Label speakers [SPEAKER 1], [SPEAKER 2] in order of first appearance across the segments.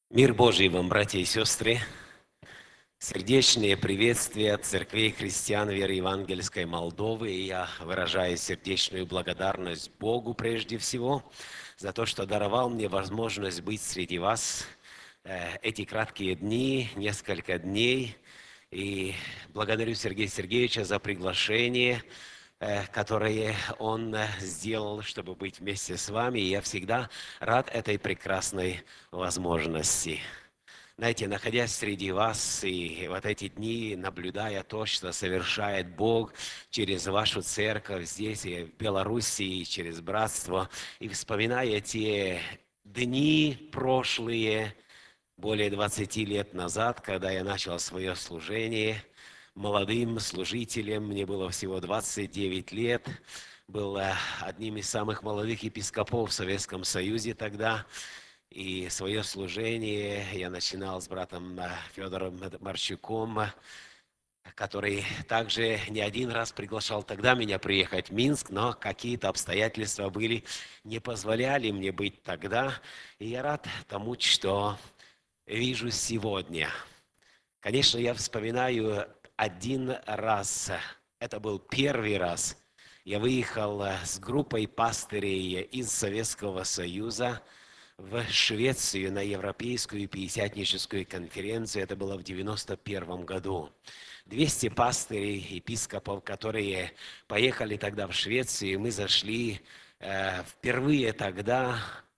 [SPEAKER 1] Мир Божий вам, братья и сестры! Сердечные приветствия от церквей христиан веры Евангельской Молдовы. И я выражаю сердечную благодарность Богу прежде всего за то, что даровал мне возможность быть среди вас эти краткие дни, несколько дней. И благодарю Сергея Сергеевича за приглашение, которое он сделал, чтобы быть вместе с вами. И я всегда рад этой прекрасной возможности. Знаете, находясь среди вас и вот эти дни, наблюдая то, что совершает Бог через вашу церковь здесь, и в Белоруссии, через братство, и вспоминая те дни прошлые, более 20 лет назад, когда я начал свое служение молодым служителем, мне было всего 29 лет, был одним из самых молодых епископов в Советском Союзе тогда. И свое служение я начинал с братом Федором Марчуком, который также не один раз приглашал тогда меня приехать в Минск, но какие-то обстоятельства были, не позволяли мне быть тогда. И я рад тому, что вижу сегодня. Конечно, я вспоминаю один раз, это был первый раз, я выехал с группой пастырей из Советского Союза в Швецию на Европейскую пятидесятническую конференцию. Это было в 1991 году. 200 пастырей, епископов, которые поехали тогда в Швецию. Мы зашли впервые тогда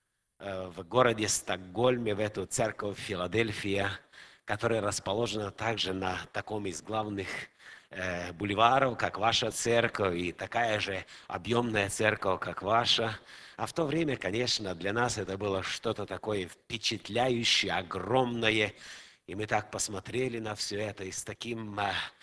[SPEAKER 1] в городе Стокгольме, в эту церковь Филадельфия, которая расположена также на таком из главных бульваров, как ваша церковь, и такая же объемная церковь, как ваша. А в то время, конечно, для нас это было что-то такое впечатляющее, огромное. И мы так посмотрели на все это и с таким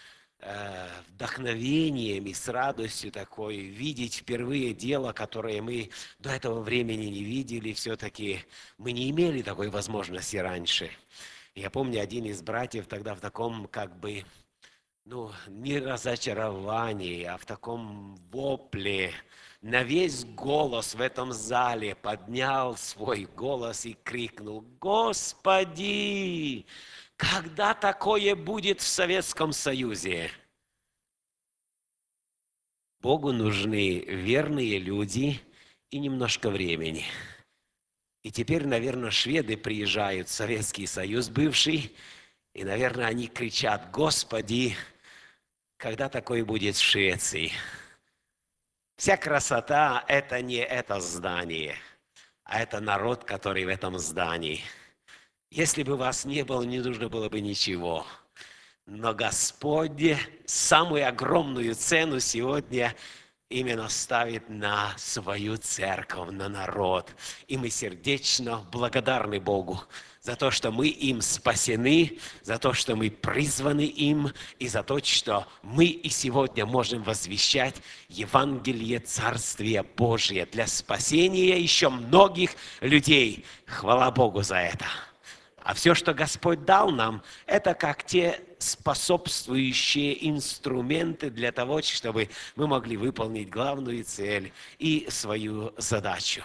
[SPEAKER 1] вдохновением и с радостью такой видеть впервые дело, которое мы до этого времени не видели. Все-таки мы не имели такой возможности раньше. Я помню, один из братьев тогда в таком не разочаровании, а в таком вопле на весь голос в этом зале поднял свой голос и крикнул: «Господи, когда такое будет в Советском Союзе?» Богу нужны верные люди и немножко времени. И теперь, наверное, шведы приезжают в Советский Союз бывший, и, наверное, они кричат: «Господи, когда такое будет в Швеции?» Вся красота – это не это здание, а это народ, который в этом здании. Если бы вас не было, не нужно было бы ничего. Но Господь самую огромную цену сегодня именно ставит на свою церковь, на народ. И мы сердечно благодарны Богу за то, что мы им спасены, за то, что мы призваны им, и за то, что мы и сегодня можем возвещать Евангелие Царствия Божия для спасения еще многих людей. Хвала Богу за это. А все, что Господь дал нам, это как те способствующие инструменты для того, чтобы мы могли выполнить главную цель и свою задачу.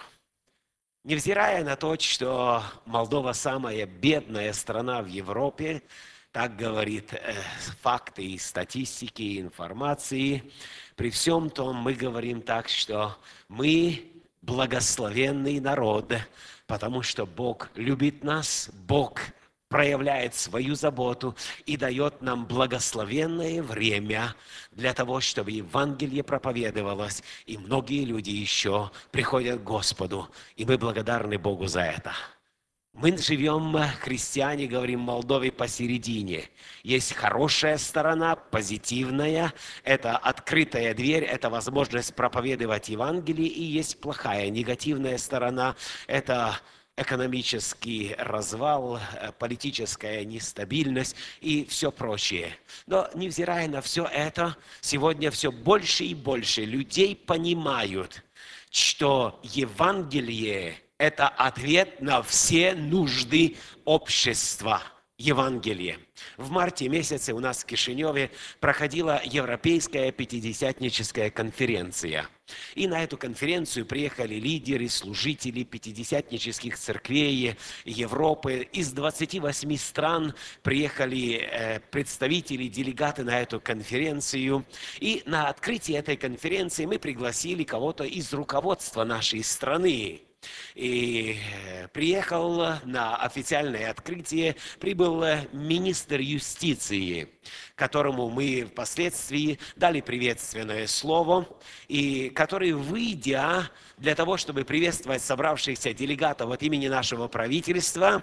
[SPEAKER 1] Невзирая на то, что Молдова самая бедная страна в Европе, так говорит факты и статистики, и информации, при всем том мы говорим так, что мы благословенный народ, потому что Бог любит нас, Бог проявляет свою заботу и дает нам благословенное время для того, чтобы Евангелие проповедовалось, и многие люди еще приходят к Господу, и мы благодарны Богу за это. Мы живем, христиане, говорим, в Молдове посередине. Есть хорошая сторона, позитивная, это открытая дверь, это возможность проповедовать Евангелие, и есть плохая, негативная сторона, это экономический развал, политическая нестабильность и все прочее. Но невзирая на все это, сегодня все больше и больше людей понимают, что Евангелие – это ответ на все нужды общества. Евангелие. В марте месяце у нас в Кишиневе проходила Европейская пятидесятническая конференция. И на эту конференцию приехали лидеры, служители пятидесятнических церквей Европы. Из 28 стран приехали представители, делегаты на эту конференцию. И на открытии этой конференции мы пригласили кого-то из руководства нашей страны. И приехал на официальное открытие, прибыл министр юстиции, которому мы впоследствии дали приветственное слово, и который, выйдя для того, чтобы приветствовать собравшихся делегатов от имени нашего правительства,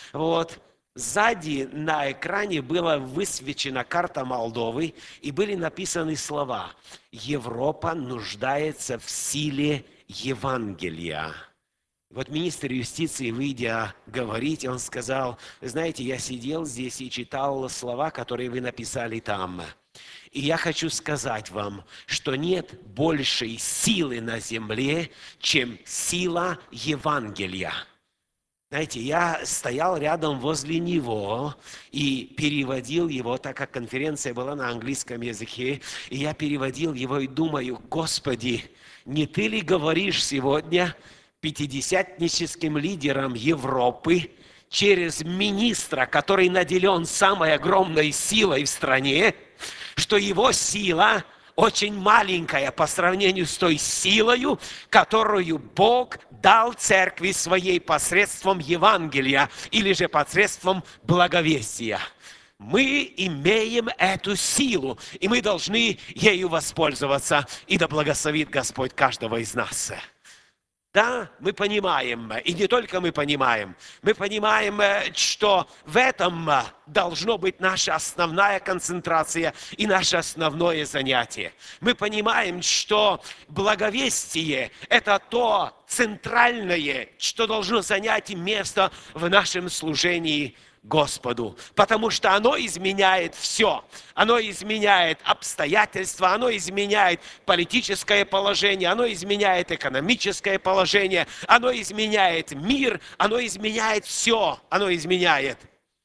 [SPEAKER 1] сзади на экране была высвечена карта Молдовы, и были написаны слова: «Европа нуждается в силе Евангелия». Вот министр юстиции, выйдя говорить, он сказал: вы знаете, я сидел здесь и читал слова, которые вы написали там. И я хочу сказать вам, что нет большей силы на земле, чем сила Евангелия. Знаете, я стоял рядом возле него и переводил его, так как конференция была на английском языке, и я переводил его и думаю: Господи, не Ты ли говоришь сегодня пятидесятническим лидерам Европы через министра, который наделен самой огромной силой в стране, что его сила очень маленькая по сравнению с той силою, которую Бог дал церкви своей посредством Евангелия или же посредством благовестия. Мы имеем эту силу, и мы должны ею воспользоваться, и да благословит Господь каждого из нас. Да, мы понимаем, и не только мы понимаем, что в этом должно быть наша основная концентрация и наше основное занятие. Мы понимаем, что благовестие – это то центральное, что должно занять место в нашем служении Господу, потому что оно изменяет все. Оно изменяет обстоятельства, оно изменяет политическое положение, оно изменяет экономическое положение, оно изменяет мир, оно изменяет все, оно изменяет.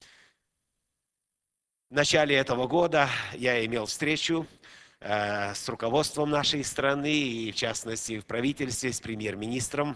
[SPEAKER 1] В начале этого года я имел встречу с руководством нашей страны, и в частности в правительстве, с премьер-министром.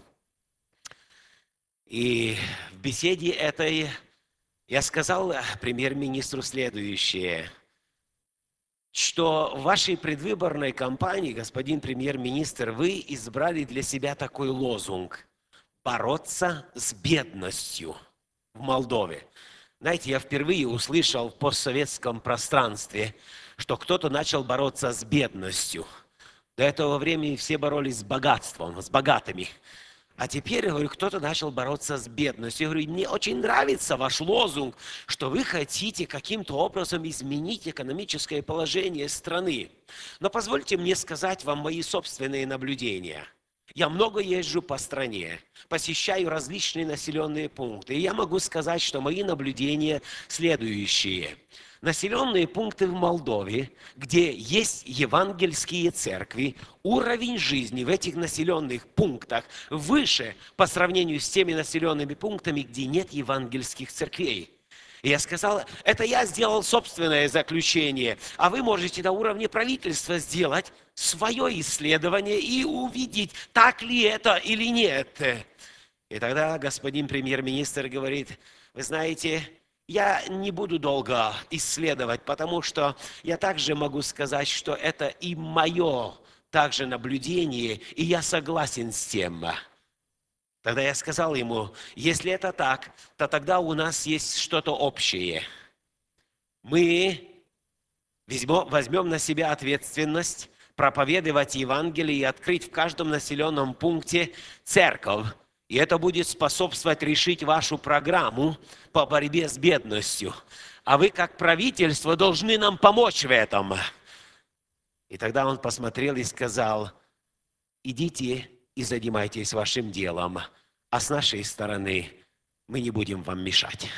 [SPEAKER 1] И в беседе этой я сказал премьер-министру следующее, что в вашей предвыборной кампании, господин премьер-министр, вы избрали для себя такой лозунг: бороться с бедностью в Молдове. Знаете, я впервые услышал в постсоветском пространстве, что кто-то начал бороться с бедностью. До этого времени все боролись с богатством, с богатыми. А теперь, я говорю, кто-то начал бороться с бедностью. Я говорю, мне очень нравится ваш лозунг, что вы хотите каким-то образом изменить экономическое положение страны. Но позвольте мне сказать вам мои собственные наблюдения. Я много езжу по стране, посещаю различные населенные пункты. И я могу сказать, что мои наблюдения следующие. Населенные пункты в Молдове, где есть евангельские церкви, уровень жизни в этих населенных пунктах выше по сравнению с теми населенными пунктами, где нет евангельских церквей. И я сказал, это я сделал собственное заключение, а вы можете на уровне правительства сделать свое исследование и увидеть, так ли это или нет. И тогда господин премьер-министр говорит, вы знаете, я не буду долго исследовать, потому что я также могу сказать, что это и мое также наблюдение, и я согласен с тем. Тогда я сказал ему, если это так, то тогда у нас есть что-то общее. Мы возьмем на себя ответственность проповедовать Евангелие и открыть в каждом населенном пункте церковь. И это будет способствовать решить вашу программу по борьбе с бедностью. А вы, как правительство, должны нам помочь в этом. И тогда он посмотрел и сказал, идите и занимайтесь вашим делом, а с нашей стороны мы не будем вам мешать.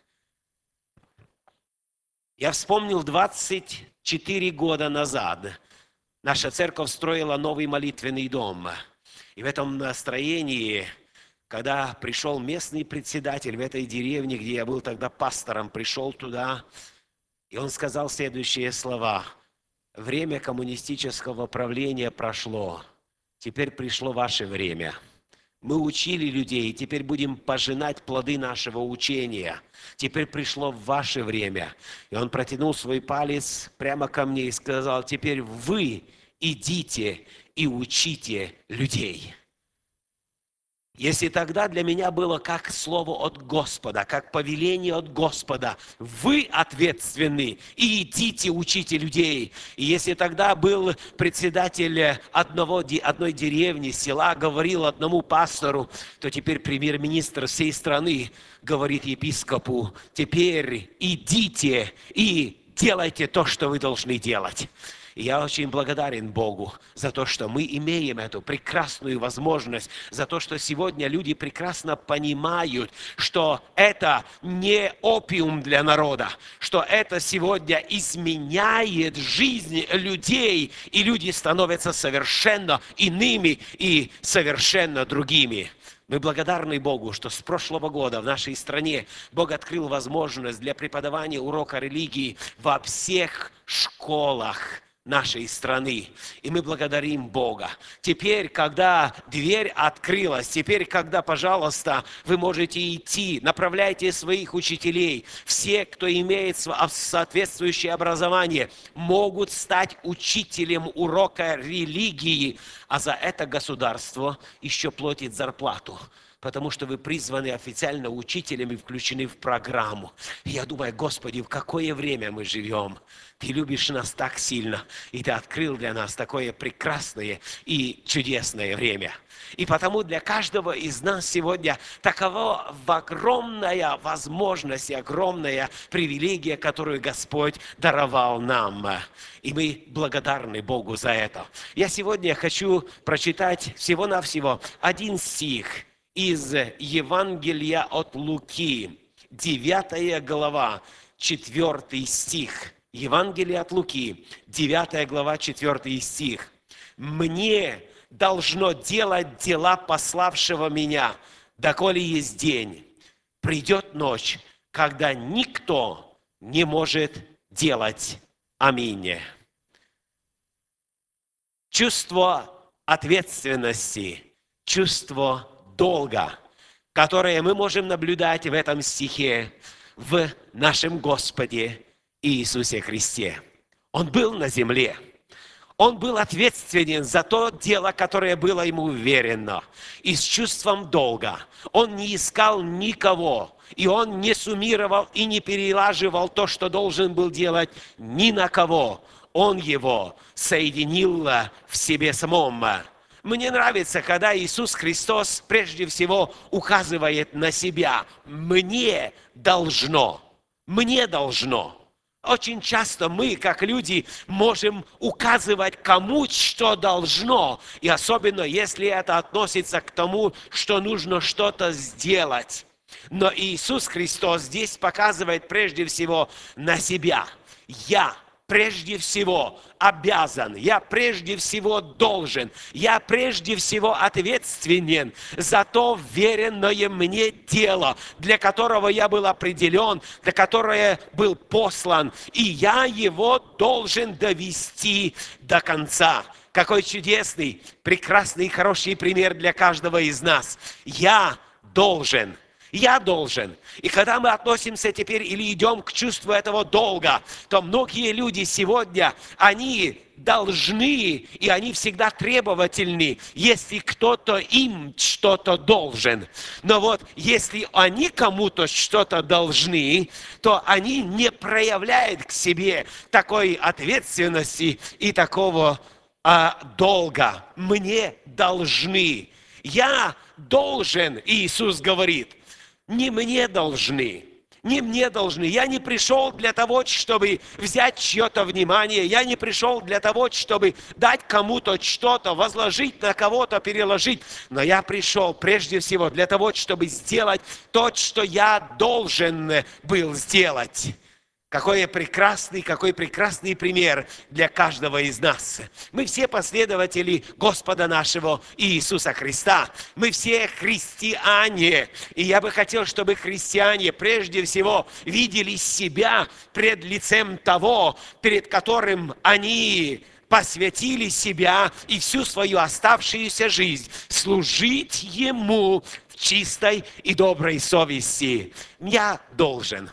[SPEAKER 1] Я вспомнил 24 года назад. Наша церковь строила новый молитвенный дом. И в этом настроении, когда пришел местный председатель в этой деревне, где я был тогда пастором, пришел туда, и он сказал следующие слова. Время коммунистического правления прошло. Теперь пришло ваше время. Мы учили людей, и теперь будем пожинать плоды нашего учения. Теперь пришло ваше время. И он протянул свой палец прямо ко мне и сказал: теперь вы идите и учите людей. Если тогда для меня было как слово от Господа, как повеление от Господа, вы ответственны и идите учите людей. И если тогда был председатель одной деревни, села, говорил одному пастору, то теперь премьер-министр всей страны говорит епископу: теперь идите и делайте то, что вы должны делать. И я очень благодарен Богу за то, что мы имеем эту прекрасную возможность, за то, что сегодня люди прекрасно понимают, что это не опиум для народа, что это сегодня изменяет жизнь людей, и люди становятся совершенно иными и совершенно другими. Мы благодарны Богу, что с прошлого года в нашей стране Бог открыл возможность для преподавания урока религии во всех школах нашей страны. И мы благодарим Бога. Теперь, когда дверь открылась, теперь, когда, пожалуйста, вы можете идти, направляйте своих учителей. Все, кто имеет соответствующее образование, могут стать учителем урока религии, а за это государство еще платит зарплату, потому что вы призваны официально учителями, включены в программу. И я думаю: Господи, в какое время мы живем? Ты любишь нас так сильно, и Ты открыл для нас такое прекрасное и чудесное время. И потому для каждого из нас сегодня такова огромная возможность и огромная привилегия, которую Господь даровал нам. И мы благодарны Богу за это. Я сегодня хочу прочитать всего-навсего один стих из Евангелия от Луки, 9 глава, 4 стих. Евангелие от Луки, 9 глава, 4 стих. «Мне должно делать дела пославшего меня, доколе есть день. Придет ночь, когда никто не может делать». Аминь. Чувство ответственности, чувство долга, которое мы можем наблюдать в этом стихе, в нашем Господе Иисусе Христе. Он был на земле. Он был ответственен за то дело, которое было ему уверено. И с чувством долга он не искал никого. И он не суммировал и не перелаживал то, что должен был делать, ни на кого. Он его соединил в себе самом. Мне нравится, когда Иисус Христос прежде всего указывает на себя. Мне должно. Мне должно. Очень часто мы, как люди, можем указывать кому что должно. И особенно, если это относится к тому, что нужно что-то сделать. Но Иисус Христос здесь показывает прежде всего на себя. Я прежде всего обязан, я прежде всего должен, я прежде всего ответственен за то веренное мне дело, для которого я был определен, для которого я был послан, и я его должен довести до конца. Какой чудесный, прекрасный, хороший пример для каждого из нас. Я должен. Я должен. И когда мы относимся теперь или идем к чувству этого долга, то многие люди сегодня, они должны, и они всегда требовательны, если кто-то им что-то должен. Но вот если они кому-то что-то должны, то они не проявляют к себе такой ответственности и такого долга. Мне должны. Я должен, Иисус говорит. Не мне должны, не мне должны. Я не пришел для того, чтобы взять чье-то внимание. Я не пришел для того, чтобы дать кому-то что-то, возложить на кого-то, переложить. Но я пришел прежде всего для того, чтобы сделать то, что я должен был сделать. Какой прекрасный пример для каждого из нас. Мы все последователи Господа нашего Иисуса Христа. Мы все христиане. И я бы хотел, чтобы христиане прежде всего видели себя пред лицем того, перед которым они посвятили себя и всю свою оставшуюся жизнь служить Ему в чистой и доброй совести. Я должен.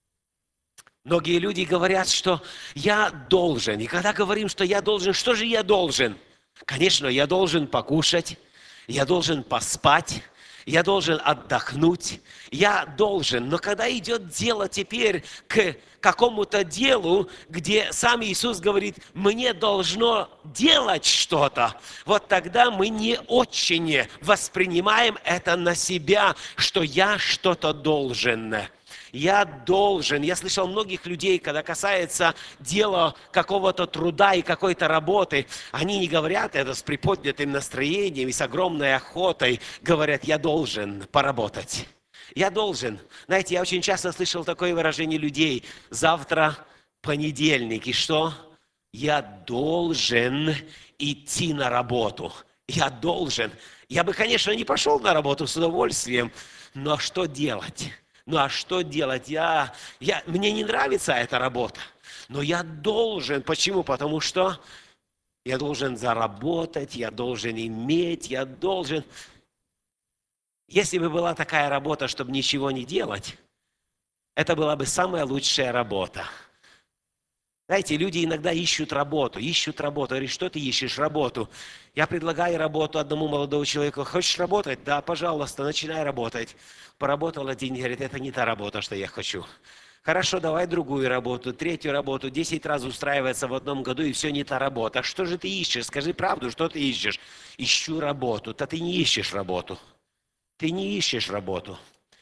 [SPEAKER 1] Многие люди говорят, что я должен. И когда говорим, что я должен, что же я должен? Конечно, я должен покушать, я должен поспать, я должен отдохнуть, я должен. Но когда идет дело теперь к какому-то делу, где сам Иисус говорит, мне должно делать что-то, вот тогда мы не очень воспринимаем это на себя, что я что-то должен. Я должен. Я слышал многих людей, когда касается дела какого-то труда и какой-то работы, они не говорят это с приподнятым настроением и с огромной охотой. Говорят, я должен поработать. Я должен. Знаете, я очень часто слышал такое выражение людей. Завтра понедельник. И что? Я должен идти на работу. Я должен. Я бы, конечно, не пошел на работу с удовольствием, но что делать? Ну а что делать? Мне не нравится эта работа, но я должен. Почему? Потому что я должен заработать, я должен иметь, я должен. Если бы была такая работа, чтобы ничего не делать, это была бы самая лучшая работа. Знаете, люди иногда ищут работу. Говорят, что ты ищешь? Работу. Я предлагаю работу одному молодому человеку. Хочешь работать? Да, пожалуйста, начинай работать. Поработал один, говорит, это не та работа, что я хочу. Хорошо, давай другую работу, третью работу. 10 раз устраивается в одном году, и все не та работа. Что же ты ищешь? Скажи правду, что ты ищешь? Ищу работу. Да ты не ищешь работу. Ты не ищешь работу.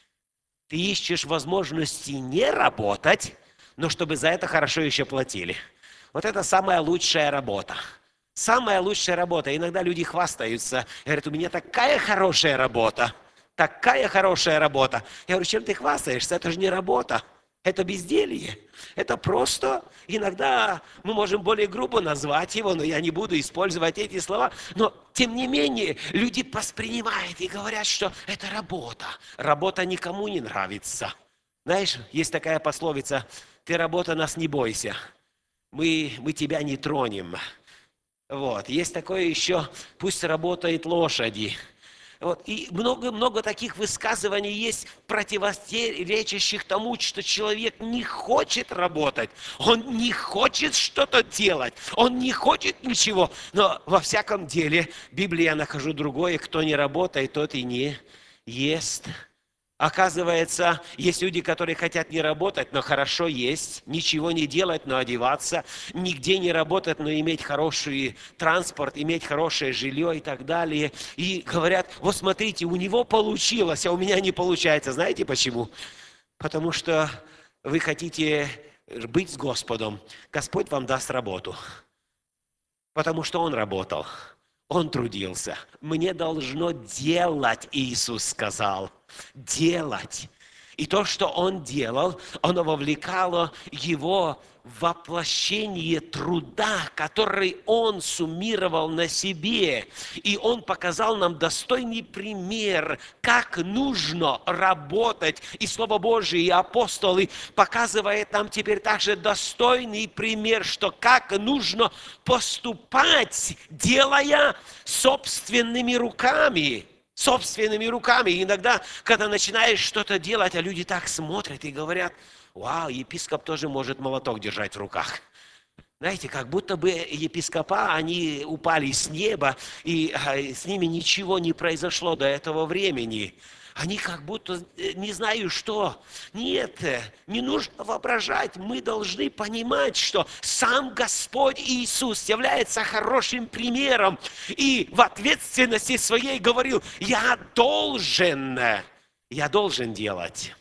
[SPEAKER 1] Ты ищешь возможности не работать, но чтобы за это хорошо еще платили. Вот это самая лучшая работа. Самая лучшая работа. Иногда люди хвастаются, говорят, у меня такая хорошая работа. Такая хорошая работа. Я говорю, чем ты хвастаешься? Это же не работа. Это безделье. Это просто, иногда мы можем более грубо назвать его, но я не буду использовать эти слова. Но, тем не менее, люди воспринимают и говорят, что это работа. Работа никому не нравится. Знаешь, есть такая пословица, ты работа, нас не бойся, мы тебя не тронем. Вот. Есть такое еще, пусть работает лошади. Вот. И много таких высказываний есть, противоречащих тому, что человек не хочет работать, он не хочет что-то делать, он не хочет ничего. Но во всяком деле, в Библии я нахожу другое, кто не работает, тот и не ест. Оказывается, есть люди, которые хотят не работать, но хорошо есть, ничего не делать, но одеваться, нигде не работать, но иметь хороший транспорт, иметь хорошее жилье и так далее. И говорят, вот смотрите, у него получилось, а у меня не получается. Знаете почему? Потому что вы хотите быть с Господом. Господь вам даст работу, потому что Он работал. Он трудился. Мне должно делать, Иисус сказал. Делать. И то, что Он делал, оно вовлекало Его в воплощение труда, который Он суммировал на себе. И Он показал нам достойный пример, как нужно работать. И Слово Божие, и апостолы показывают нам теперь также достойный пример, что как нужно поступать, делая собственными руками. Собственными руками. Иногда, когда начинаешь что-то делать, а люди так смотрят и говорят, вау, епископ тоже может молоток держать в руках. Знаете, как будто бы епископа, они упали с неба, и с ними ничего не произошло до этого времени. Они как будто, не знаю что. Нет, не нужно воображать. Мы должны понимать, что сам Господь Иисус является хорошим примером. И в ответственности своей говорил, я должен делать.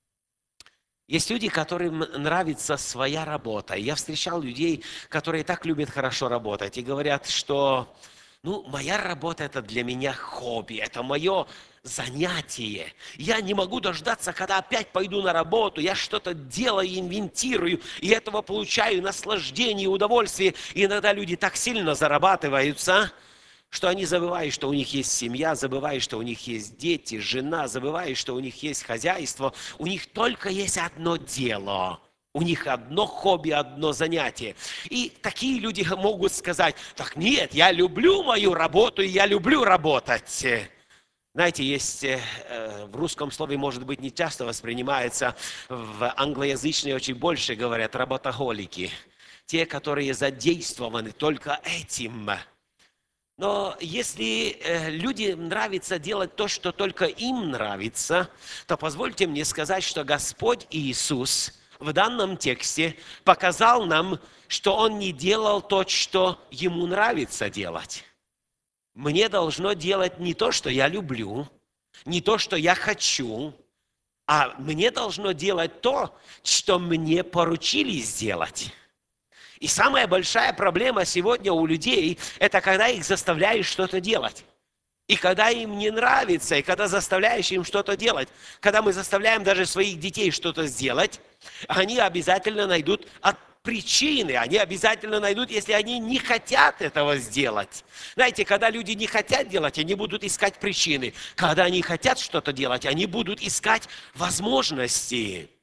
[SPEAKER 1] Есть люди, которым нравится своя работа. Я встречал людей, которые так любят хорошо работать и говорят, что моя работа – это для меня хобби, это мое занятие. Я не могу дождаться, когда опять пойду на работу, я что-то делаю, инвентирую, и этого получаю наслаждение, удовольствие. И иногда люди так сильно зарабатываются, что они забывают, что у них есть семья, забывают, что у них есть дети, жена, забывают, что у них есть хозяйство. У них только есть одно дело У них одно хобби, одно занятие. И такие люди могут сказать: так нет, я люблю мою работу, и я люблю работать. Знаете, есть в русском слове, может быть, не часто воспринимается, в англоязычной очень больше говорят работоголики. Те, которые задействованы только этим. Но если людям нравится делать то, что только им нравится, то позвольте мне сказать, что Господь Иисус в данном тексте показал нам, что Он не делал то, что Ему нравится делать. Мне должно делать не то, что я люблю, не то, что я хочу, а мне должно делать то, что мне поручили сделать. И самая большая проблема сегодня у людей – это когда их заставляешь что-то делать. И когда им не нравится, и когда заставляешь им что-то делать. Когда мы заставляем даже своих детей что-то сделать, они обязательно найдут причины, они обязательно найдут, если они не хотят этого сделать. Знаете, когда люди не хотят делать, они будут искать причины. Когда они хотят что-то делать, они будут искать возможности.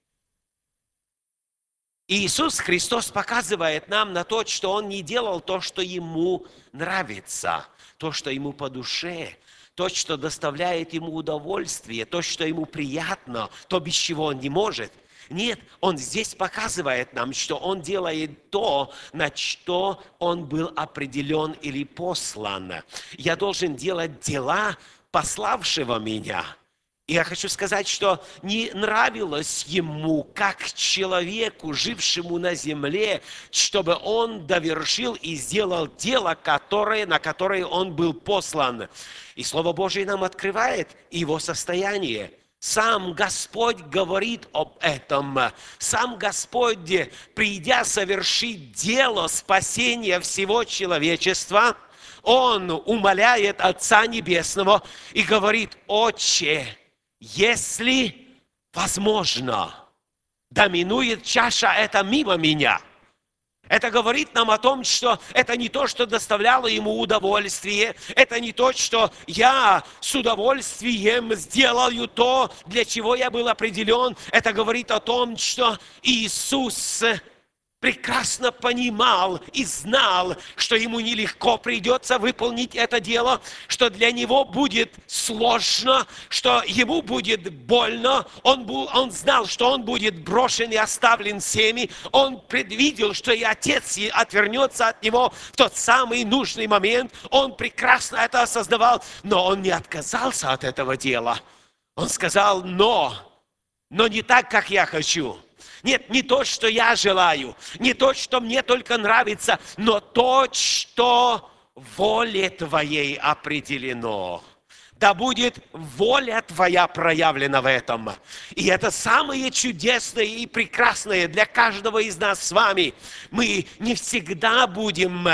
[SPEAKER 1] И Иисус Христос показывает нам на то, что Он не делал то, что Ему нравится, то, что Ему по душе, то, что доставляет Ему удовольствие, то, что Ему приятно, то, без чего Он не может. Нет, Он здесь показывает нам, что Он делает то, на что Он был определен или послан. Я должен делать дела пославшего меня. И я хочу сказать, что не нравилось Ему, как человеку, жившему на земле, чтобы Он довершил и сделал дело, на которое Он был послан. И Слово Божие нам открывает Его состояние. Сам Господь говорит об этом. Сам Господь, придя совершить дело спасения всего человечества, Он умоляет Отца Небесного и говорит: «Отче, если возможно, да минует чаша эта мимо меня». Это говорит нам о том, что это не то, что доставляло Ему удовольствие, это не то, что я с удовольствием сделаю то, для чего я был определен. Это говорит о том, что Иисус прекрасно понимал и знал, что Ему нелегко придется выполнить это дело, что для Него будет сложно, что Ему будет больно. Он знал, что Он будет брошен и оставлен всеми. Он предвидел, что и Отец отвернется от Него в тот самый нужный момент. Он прекрасно это осознавал, но Он не отказался от этого дела. Он сказал: но не так, как я хочу. Нет, не то, что я желаю, не то, что мне только нравится, но то, что воле Твоей определено. Да будет воля Твоя проявлена в этом. И это самое чудесное и прекрасное для каждого из нас с вами. Мы не всегда будем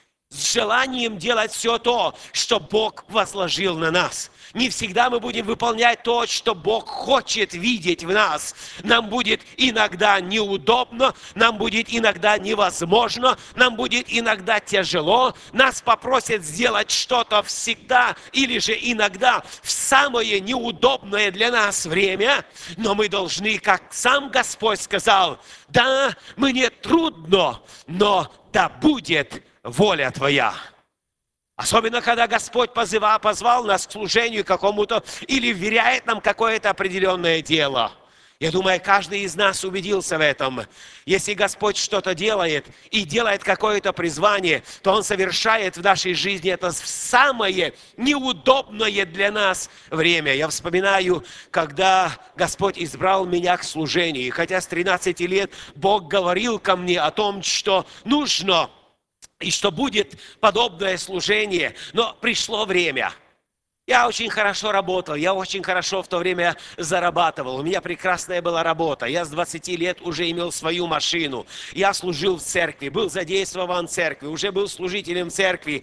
[SPEAKER 1] с желанием делать все то, что Бог возложил на нас. Не всегда мы будем выполнять то, что Бог хочет видеть в нас. Нам будет иногда неудобно, нам будет иногда невозможно, нам будет иногда тяжело. Нас попросят сделать что-то всегда или же иногда в самое неудобное для нас время. Но мы должны, как сам Господь сказал: да, мне трудно, но да будет воля Твоя. Особенно, когда Господь позвал нас к служению какому-то или вверяет нам какое-то определенное дело. Я думаю, каждый из нас убедился в этом. Если Господь что-то делает и делает какое-то призвание, то Он совершает в нашей жизни это в самое неудобное для нас время. Я вспоминаю, когда Господь избрал меня к служению. И хотя с 13 лет Бог говорил ко мне о том, что нужно и что будет подобное служение, но пришло время. Я очень хорошо работал, я очень хорошо в то время зарабатывал. У меня прекрасная была работа. Я с 20 лет уже имел свою машину. Я служил в церкви, был задействован в церкви, уже был служителем церкви,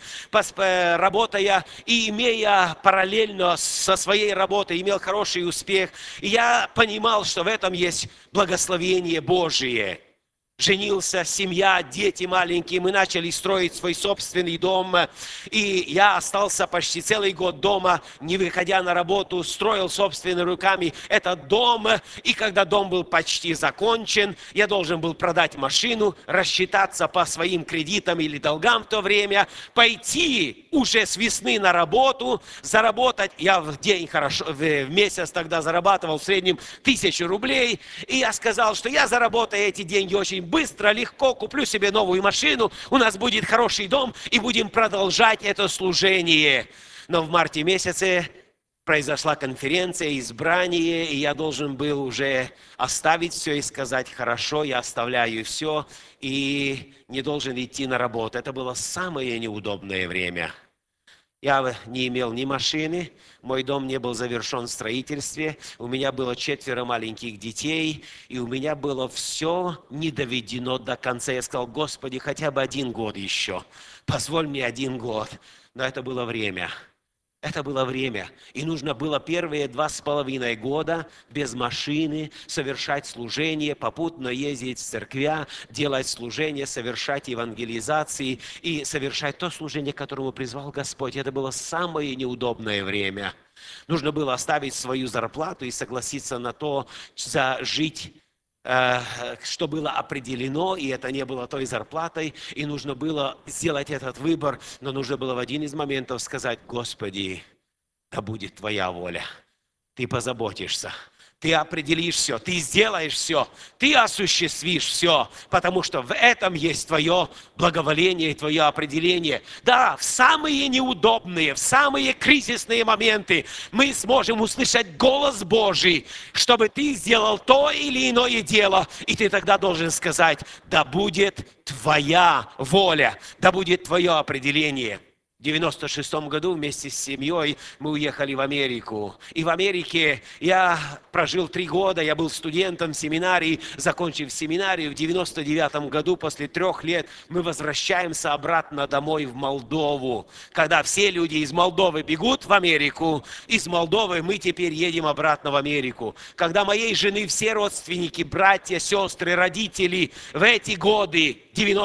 [SPEAKER 1] работая и имея параллельно со своей работой, имел хороший успех. И я понимал, что в этом есть благословение Божие. женился, семья, дети маленькие, мы начали строить свой собственный дом, и я остался почти целый год дома, не выходя на работу, строил собственными руками этот дом, и когда дом был почти закончен, я должен был продать машину, рассчитаться по своим кредитам или долгам в то время, пойти уже с весны на работу, заработать, я в день хорошо, в месяц тогда зарабатывал в среднем 1000 рублей, и я сказал, что я заработаю эти деньги очень быстро, легко, куплю себе новую машину, у нас будет хороший дом, и будем продолжать это служение. Но в марте месяце произошла конференция, избрание, и я должен был уже оставить все и сказать: хорошо, я оставляю все, и не должен идти на работу. Это было самое неудобное время. Я не имел ни машины, мой дом не был завершен в строительстве, у меня было 4 маленьких детей, и у меня было все не доведено до конца. Я сказал: Господи, хотя бы 1 год еще, позволь мне 1 год. Но это было время. Это было время, и нужно было первые 2,5 года без машины совершать служение, попутно ездить в церквя, делать служение, совершать евангелизации и совершать то служение, к которому призвал Господь. Это было самое неудобное время. Нужно было оставить свою зарплату и согласиться на то, жить, что было определено, и это не было той зарплатой, и нужно было сделать этот выбор, но нужно было в один из моментов сказать: Господи, да будет Твоя воля, Ты позаботишься, Ты определишь все, Ты сделаешь все, Ты осуществишь все, потому что в этом есть Твое благоволение и Твое определение. Да, в самые неудобные, в самые кризисные моменты мы сможем услышать голос Божий, чтобы Ты сделал то или иное дело, и Ты тогда должен сказать: да будет Твоя воля, да будет Твое определение. В 1996 году вместе с семьей мы уехали в Америку. И в Америке я прожил 3 года, я был студентом в семинарии, закончив семинарию. В 1999 году, после 3 лет, мы возвращаемся обратно домой в Молдову. Когда все люди из Молдовы бегут в Америку, из Молдовы мы теперь едем обратно в Америку. Когда моей жены все родственники, братья, сестры, родители в эти годы,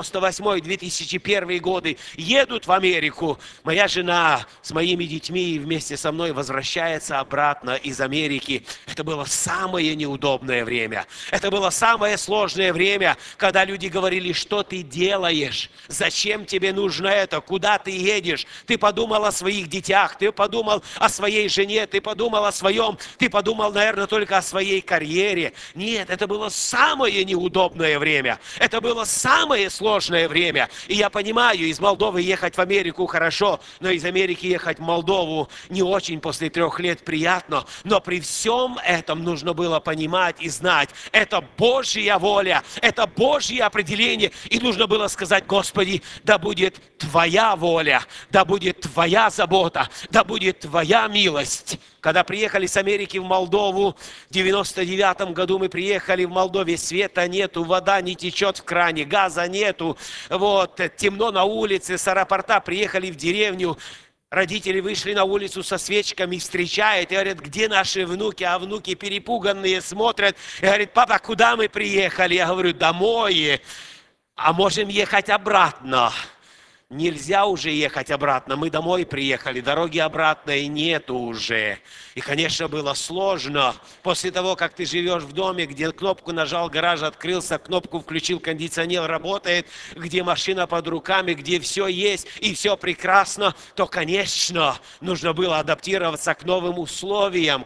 [SPEAKER 1] 98-2001 годы, едут в Америку, моя жена с моими детьми вместе со мной возвращается обратно из Америки. Это было самое неудобное время. Это было самое сложное время, когда люди говорили: что ты делаешь? Зачем тебе нужно это? Куда ты едешь? Ты подумал о своих детях, ты подумал о своей жене, ты подумал о своем, ты подумал, наверное, только о своей карьере. Нет, это было самое неудобное время. Это было самое сложное время. И я понимаю, из Молдовы ехать в Америку хорошо, но из Америки ехать в Молдову не очень после 3 лет приятно. Но при всем этом нужно было понимать и знать: это Божья воля, это Божье определение. И нужно было сказать: Господи, да будет Твоя воля, да будет Твоя забота, да будет Твоя милость. Когда приехали с Америки в Молдову, в 1999 году мы приехали в Молдове, света нету, вода не течет в кране, газа нету, темно на улице, с аэропорта приехали в деревню. Родители вышли на улицу со свечками, встречают и говорят: где наши внуки? А внуки перепуганные смотрят и говорят: папа, куда мы приехали? Я говорю: домой, а можем ехать обратно. Нельзя уже ехать обратно, мы домой приехали, дороги обратной нету уже. И, конечно, было сложно. После того, как ты живешь в доме, где кнопку нажал, гараж открылся, кнопку включил, кондиционер работает, где машина под руками, где все есть и все прекрасно, то, конечно, нужно было адаптироваться к новым условиям,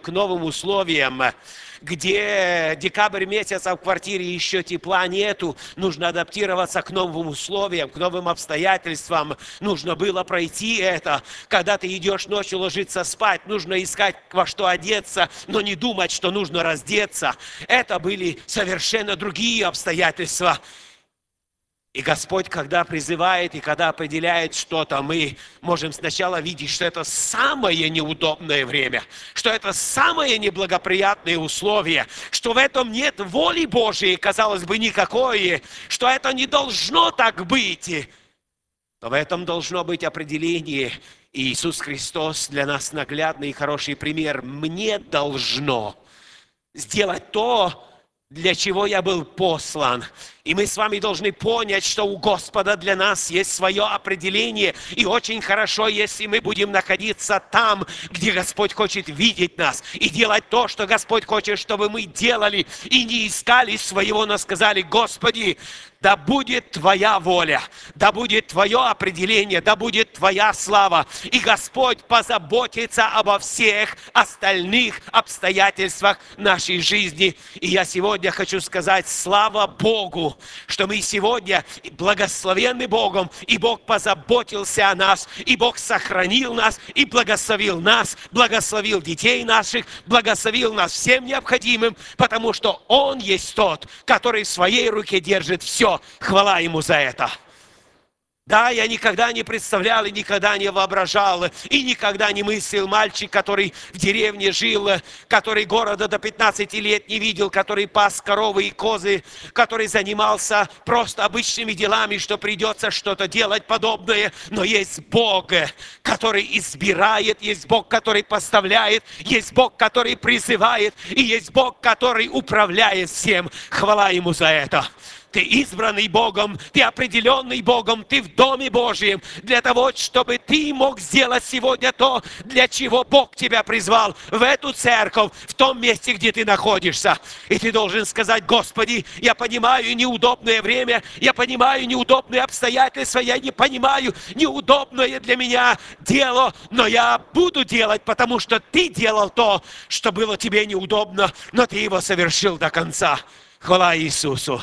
[SPEAKER 1] где декабрь месяц, а в квартире еще тепла нету, нужно адаптироваться к новым условиям, к новым обстоятельствам. Нужно было пройти это. Когда ты идешь ночью ложиться спать, нужно искать, во что одеться, но не думать, что нужно раздеться. Это были совершенно другие обстоятельства. И Господь, когда призывает и когда определяет что-то, мы можем сначала видеть, что это самое неудобное время, что это самые неблагоприятные условия, что в этом нет воли Божией, казалось бы, никакой, что это не должно так быть. Но в этом должно быть определение. И Иисус Христос для нас наглядный и хороший пример. Мне должно сделать то, для чего я был послан. И мы с вами должны понять, что у Господа для нас есть свое определение. И очень хорошо, если мы будем находиться там, где Господь хочет видеть нас. И делать то, что Господь хочет, чтобы мы делали. И не искали своего, но сказали: Господи, да будет Твоя воля, да будет Твое определение, да будет Твоя слава. И Господь позаботится обо всех остальных обстоятельствах нашей жизни. И я сегодня хочу сказать: слава Богу, что мы сегодня благословенны Богом, и Бог позаботился о нас, и Бог сохранил нас, и благословил нас, благословил детей наших, благословил нас всем необходимым, потому что Он есть тот, который в своей руке держит все. Хвала Ему за это. Да, я никогда не представлял и никогда не воображал, и никогда не мыслил мальчик, который в деревне жил, который города до 15 лет не видел, который пас коровы и козы, который занимался просто обычными делами, что придется что-то делать подобное. Но есть Бог, который избирает, есть Бог, который поставляет, есть Бог, который призывает, и есть Бог, который управляет всем. Хвала Ему за это. Ты избранный Богом, ты определенный Богом, ты в Доме Божьем, для того, чтобы ты мог сделать сегодня то, для чего Бог тебя призвал, в эту церковь, в том месте, где ты находишься. И ты должен сказать: Господи, я понимаю неудобное время, я понимаю неудобные обстоятельства, я не понимаю неудобное для меня дело, но я буду делать, потому что ты делал то, что было тебе неудобно, но ты его совершил до конца. Хвала Иисусу.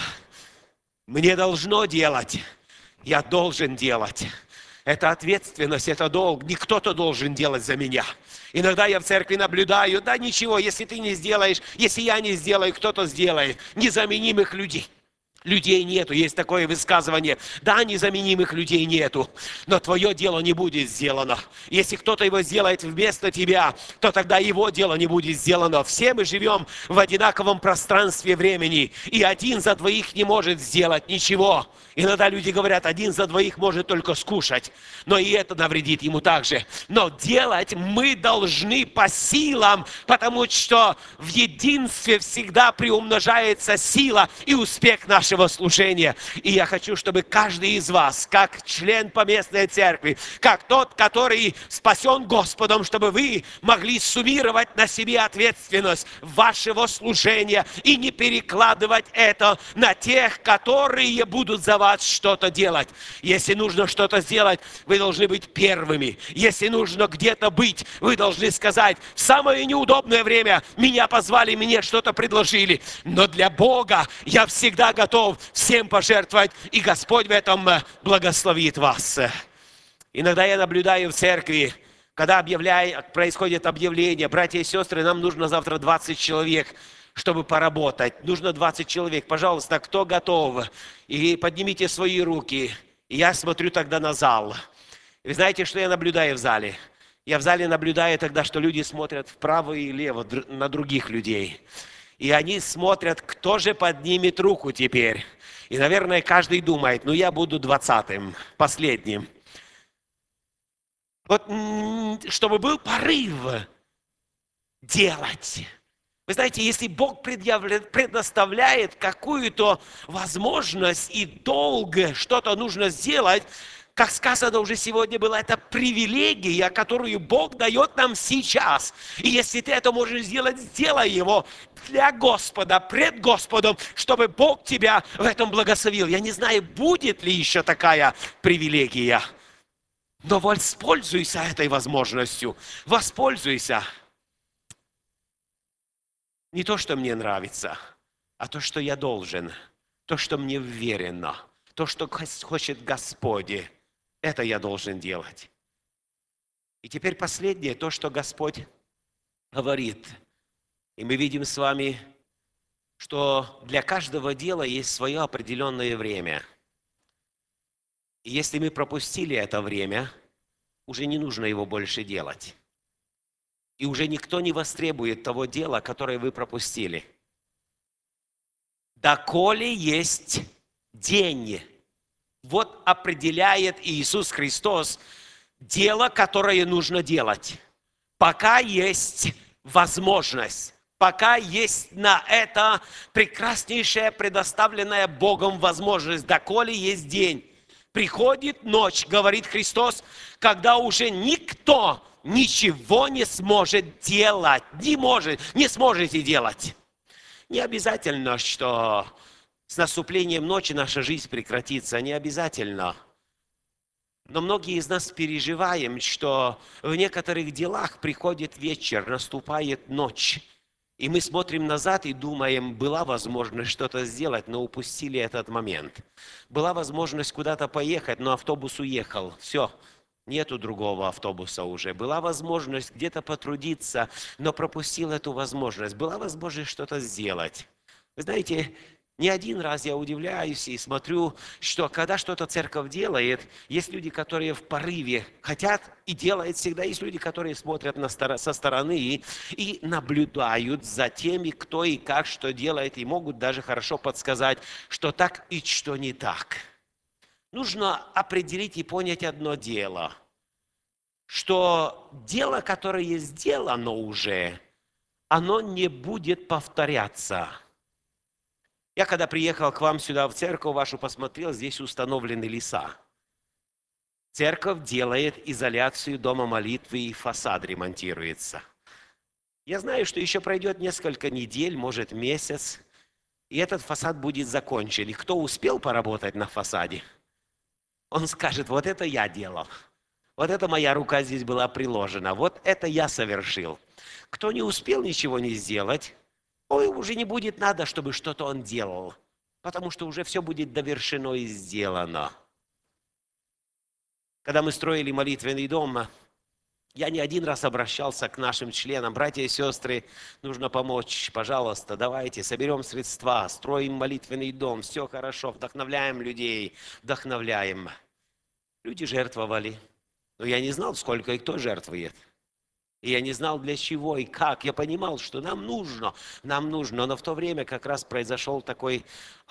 [SPEAKER 1] Мне должно делать, я должен делать. Это ответственность, это долг. Не кто-то должен делать за меня. Иногда я в церкви наблюдаю: да ничего, если ты не сделаешь, если я не сделаю, кто-то сделает. Незаменимых людей. Людей нету, есть такое высказывание: да, незаменимых людей нету, но твое дело не будет сделано. Если кто-то его сделает вместо тебя, то тогда его дело не будет сделано. Все мы живем в одинаковом пространстве времени, и один за двоих не может сделать ничего. Иногда люди говорят: один за двоих может только скушать, но и это навредит ему также. Но делать мы должны по силам, потому что в единстве всегда приумножается сила и успех нашего служения. И я хочу, чтобы каждый из вас, как член поместной церкви, как тот, который спасен Господом, чтобы вы могли суммировать на себе ответственность вашего служения и не перекладывать это на тех, которые будут за вас что-то делать. Если нужно что-то сделать, вы должны быть первыми. Если нужно где-то быть, вы должны сказать: в самое неудобное время меня позвали, мне что-то предложили, но для Бога я всегда готов всем пожертвовать, и Господь в этом благословит вас. Иногда я наблюдаю в церкви, когда происходит объявление: братья и сестры, нам нужно завтра 20 человек, чтобы поработать. Нужно 20 человек. Пожалуйста, кто готов? И поднимите свои руки. И я смотрю тогда на зал. Вы знаете, что я наблюдаю в зале? Я в зале наблюдаю тогда, что люди смотрят вправо и влево на других людей. И они смотрят, кто же поднимет руку теперь. И, наверное, каждый думает: ну, я буду 20-м, последним. Вот, чтобы был порыв делать. Вы знаете, если Бог предоставляет какую-то возможность и долг, что-то нужно сделать, как сказано уже сегодня было, это привилегия, которую Бог дает нам сейчас. И если ты это можешь сделать, сделай его для Господа, пред Господом, чтобы Бог тебя в этом благословил. Я не знаю, будет ли еще такая привилегия, но воспользуйся этой возможностью, воспользуйся. Не то, что мне нравится, а то, что я должен, то, что мне вверено, то, что хочет Господь. Это я должен делать. И теперь последнее, то, что Господь говорит. И мы видим с вами, что для каждого дела есть свое определенное время. И если мы пропустили это время, уже не нужно его больше делать. И уже никто не востребует того дела, которое вы пропустили. Доколе есть день. Вот определяет Иисус Христос дело, которое нужно делать. Пока есть возможность, пока есть на это прекраснейшая предоставленная Богом возможность, доколе есть день. Приходит ночь, говорит Христос, когда уже никто ничего не сможет делать. Не сможете делать. Не обязательно, что с наступлением ночи наша жизнь прекратится. Не обязательно. Но многие из нас переживаем, что в некоторых делах приходит вечер, наступает ночь. И мы смотрим назад и думаем, была возможность что-то сделать, но упустили этот момент. Была возможность куда-то поехать, но автобус уехал. Все, нету другого автобуса уже. Была возможность где-то потрудиться, но пропустил эту возможность. Была возможность что-то сделать. Вы знаете, не один раз я удивляюсь и смотрю, что когда что-то церковь делает, есть люди, которые в порыве хотят и делают всегда. Есть люди, которые смотрят со стороны и наблюдают за теми, кто и как что делает, и могут даже хорошо подсказать, что так и что не так. Нужно определить и понять одно дело, что дело, которое сделано уже, оно не будет повторяться. Я когда приехал к вам сюда в церковь вашу, посмотрел, здесь установлены леса. Церковь делает изоляцию дома молитвы и фасад ремонтируется. Я знаю, что еще пройдет несколько недель, может месяц, и этот фасад будет закончен. И кто успел поработать на фасаде, он скажет, вот это я делал. Вот это моя рука здесь была приложена. Вот это я совершил. Кто не успел ничего не сделать, ой, уже не будет надо, чтобы что-то он делал, потому что уже все будет довершено и сделано. Когда мы строили молитвенный дом, я не один раз обращался к нашим членам, братья и сестры, нужно помочь, пожалуйста, давайте, соберем средства, строим молитвенный дом, все хорошо, вдохновляем людей, вдохновляем. Люди жертвовали, но я не знал, сколько и кто жертвует. И я не знал, для чего и как. Я понимал, что нам нужно. Но в то время как раз произошел такой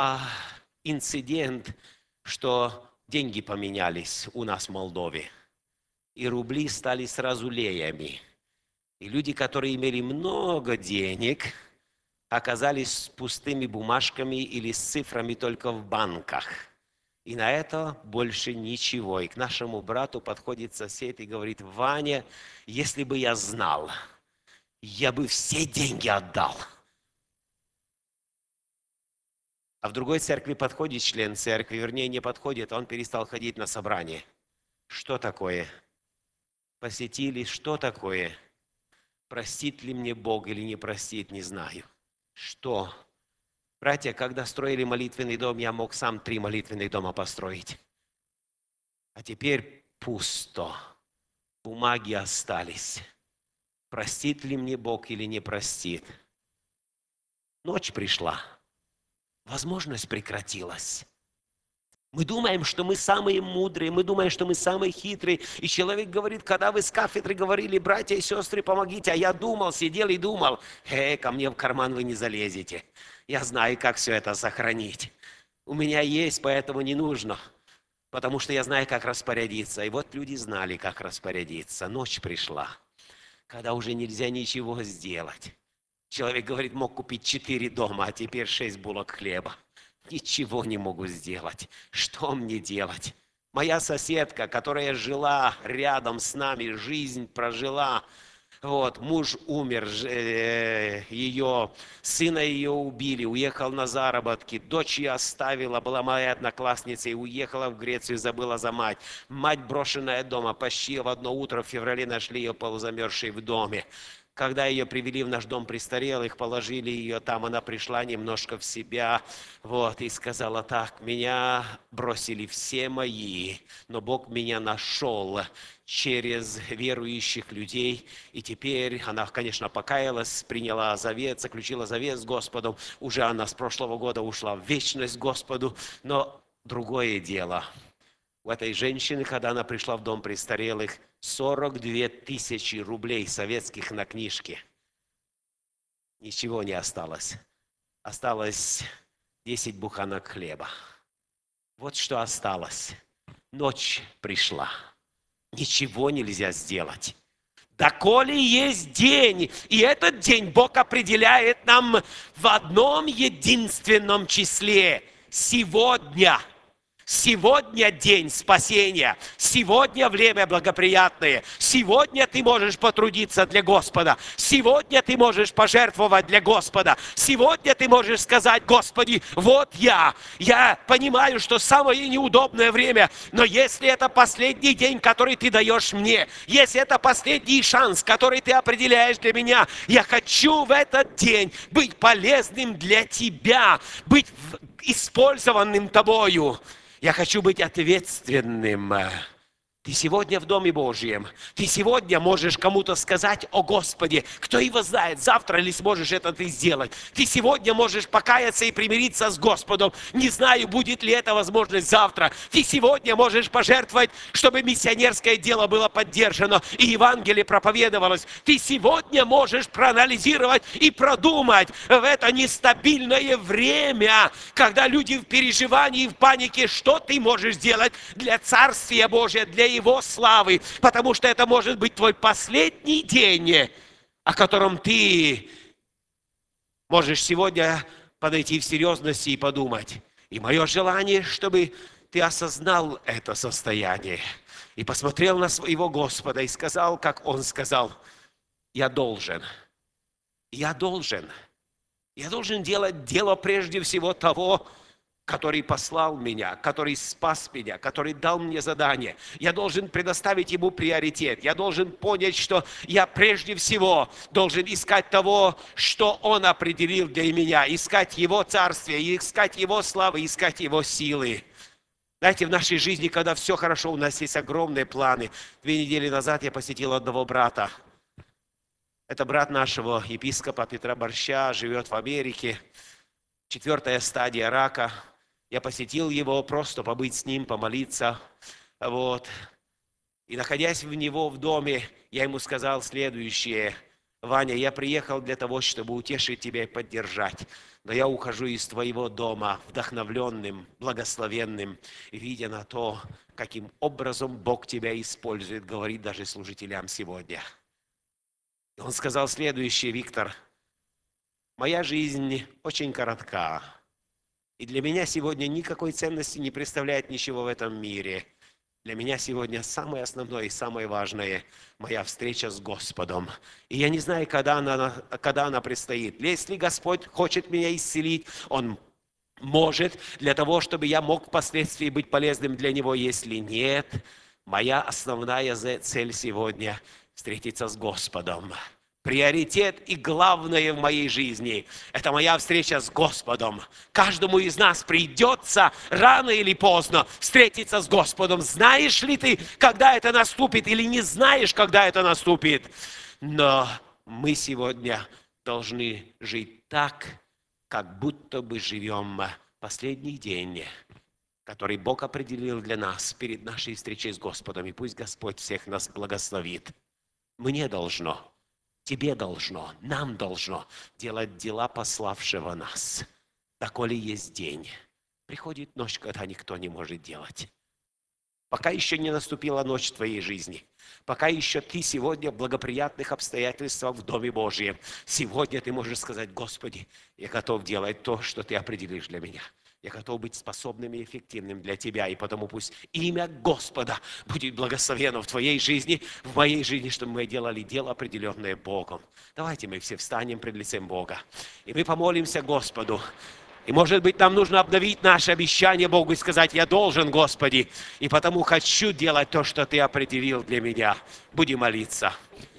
[SPEAKER 1] инцидент, что деньги поменялись у нас в Молдове. И рубли стали сразу леями. И люди, которые имели много денег, оказались с пустыми бумажками или с цифрами только в банках. И на это больше ничего. И к нашему брату подходит сосед и говорит, Ваня, если бы я знал, я бы все деньги отдал. А в другой церкви подходит член церкви, вернее не подходит, он перестал ходить на собрание. Что такое? Посетили, что такое? Простит ли мне Бог или не простит, не знаю. Что? Братья, когда строили молитвенный дом, я мог сам 3 молитвенных дома построить. А теперь пусто. Бумаги остались. Простит ли мне Бог или не простит? Ночь пришла. Возможность прекратилась. Мы думаем, что мы самые мудрые, мы думаем, что мы самые хитрые. И человек говорит, когда вы с кафедры говорили, братья и сестры, помогите, а я думал, сидел и думал, ко мне в карман вы не залезете. Я знаю, как все это сохранить. У меня есть, поэтому не нужно. Потому что я знаю, как распорядиться. И вот люди знали, как распорядиться. Ночь пришла, когда уже нельзя ничего сделать. Человек говорит, мог купить 4 дома, а теперь 6 булок хлеба. Ничего не могу сделать. Что мне делать? Моя соседка, которая жила рядом с нами, жизнь прожила, вот, муж умер, сына ее убили, уехал на заработки, дочь ее оставила, была моя одноклассница и уехала в Грецию, забыла за мать. Мать, брошенная дома, почти в одно утро в феврале нашли ее полузамерзшей в доме. Когда ее привели в наш дом престарелых, положили ее там, она пришла немножко в себя, вот, и сказала так, меня бросили все мои, но Бог меня нашел через верующих людей, и теперь она, конечно, покаялась, приняла завет, заключила завет с Господом, уже она с прошлого года ушла в вечность Господу, но другое дело. У этой женщины, когда она пришла в дом престарелых, 42 тысячи рублей советских на книжке. Ничего не осталось. Осталось 10 буханок хлеба. Вот что осталось. Ночь пришла. Ничего нельзя сделать. Доколе есть день, и этот день Бог определяет нам в одном единственном числе – сегодня. Сегодня день спасения, сегодня время благоприятное, сегодня ты можешь потрудиться для Господа, сегодня ты можешь пожертвовать для Господа, сегодня ты можешь сказать: Господи, вот я понимаю, что самое неудобное время, но если это последний день, который ты даешь мне, если это последний шанс, который ты определяешь для меня, я хочу в этот день быть полезным для тебя, быть использованным тобою. Я хочу быть ответственным. Ты сегодня в Доме Божьем. Ты сегодня можешь кому-то сказать о Господе. Кто его знает, завтра ли сможешь это ты сделать. Ты сегодня можешь покаяться и примириться с Господом. Не знаю, будет ли это возможность завтра. Ты сегодня можешь пожертвовать, чтобы миссионерское дело было поддержано и Евангелие проповедовалось. Ты сегодня можешь проанализировать и продумать в это нестабильное время, когда люди в переживании, в панике, что ты можешь сделать для Царствия Божия, для Его славы, потому что это может быть твой последний день, о котором ты можешь сегодня подойти в серьезности и подумать. И мое желание, чтобы ты осознал это состояние и посмотрел на своего Господа и сказал, как Он сказал: я должен делать дело прежде всего того, который послал меня, который спас меня, который дал мне задание. Я должен предоставить Ему приоритет. Я должен понять, что я прежде всего должен искать того, что Он определил для меня. Искать Его Царствие, искать Его славы, искать Его силы. Знаете, в нашей жизни, когда все хорошо, у нас есть огромные планы. 2 недели назад я посетил одного брата. Это брат нашего епископа Петра Борща, живет в Америке. 4-я стадия рака. Я посетил его, просто побыть с ним, помолиться. Вот. И находясь в него в доме, я ему сказал следующее: Ваня, я приехал для того, чтобы утешить тебя и поддержать. Но я ухожу из твоего дома вдохновленным, благословенным, видя на то, каким образом Бог тебя использует, говорит даже служителям сегодня. И он сказал следующее: Виктор, моя жизнь очень коротка. И для меня сегодня никакой ценности не представляет ничего в этом мире. Для меня сегодня самое основное и самое важное – моя встреча с Господом. И я не знаю, когда она предстоит. Если Господь хочет меня исцелить, Он может, для того, чтобы я мог впоследствии быть полезным для Него. Если нет, моя основная цель сегодня – встретиться с Господом. Приоритет и главное в моей жизни – это моя встреча с Господом. Каждому из нас придется рано или поздно встретиться с Господом. Знаешь ли ты, когда это наступит, или не знаешь, когда это наступит? Но мы сегодня должны жить так, как будто бы живем последний день, который Бог определил для нас перед нашей встречей с Господом. И пусть Господь всех нас благословит. Мне должно. Тебе должно, нам должно делать дела пославшего нас. Доколе есть день. Приходит ночь, когда никто не может делать. Пока еще не наступила ночь в твоей жизни. Пока еще ты сегодня в благоприятных обстоятельствах в Доме Божьем. Сегодня ты можешь сказать: Господи, я готов делать то, что Ты определишь для меня. Я готов быть способным и эффективным для Тебя. И потому пусть имя Господа будет благословено в Твоей жизни, в моей жизни, чтобы мы делали дело, определенное Богом. Давайте мы все встанем пред лицем Бога. И мы помолимся Господу. И, может быть, нам нужно обновить наше обещание Богу и сказать: я должен, Господи, и потому хочу делать то, что Ты определил для меня. Будем молиться.